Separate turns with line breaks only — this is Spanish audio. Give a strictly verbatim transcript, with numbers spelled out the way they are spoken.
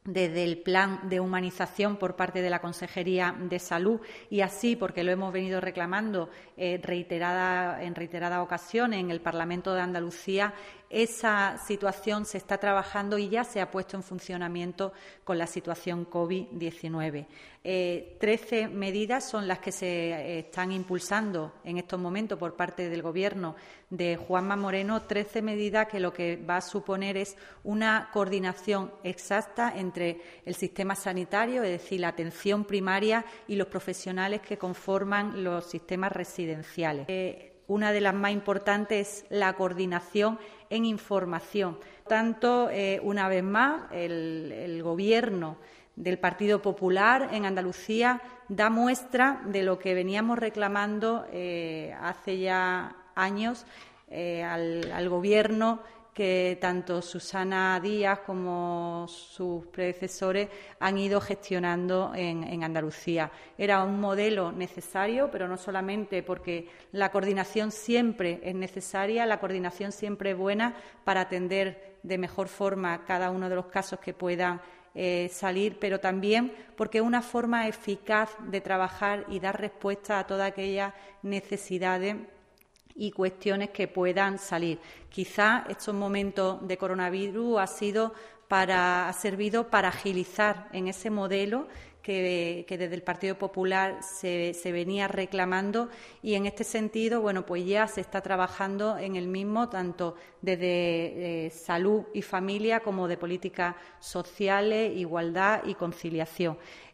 desde el plan de humanización por parte de la Consejería de Salud y así, porque lo hemos venido reclamando eh, reiterada, en reiteradas ocasiones en el Parlamento de Andalucía, esa situación se está trabajando y ya se ha puesto en funcionamiento con la situación COVID diecinueve. Eh, trece medidas son las que se eh, están impulsando en estos momentos por parte del Gobierno de Juanma Moreno, trece medidas que lo que va a suponer es una coordinación exacta entre el sistema sanitario, es decir, la atención primaria y los profesionales que conforman los sistemas residenciales. Eh, Una de las más importantes es la coordinación en información. Tanto, eh, una vez más, el, el Gobierno del Partido Popular en Andalucía da muestra de lo que veníamos reclamando eh, hace ya años eh, al, al Gobierno, que tanto Susana Díaz como sus predecesores han ido gestionando en, en Andalucía. Era un modelo necesario, pero no solamente porque la coordinación siempre es necesaria, la coordinación siempre es buena para atender de mejor forma cada uno de los casos que puedan eh, salir, pero también porque es una forma eficaz de trabajar y dar respuesta a todas aquellas necesidades y cuestiones que puedan salir. Quizá estos momentos de coronavirus ha sido para, ha servido para agilizar en ese modelo que, que desde el Partido Popular se, se venía reclamando y en este sentido, bueno, pues ya se está trabajando en el mismo tanto desde eh, salud y familia como de políticas sociales, igualdad y conciliación.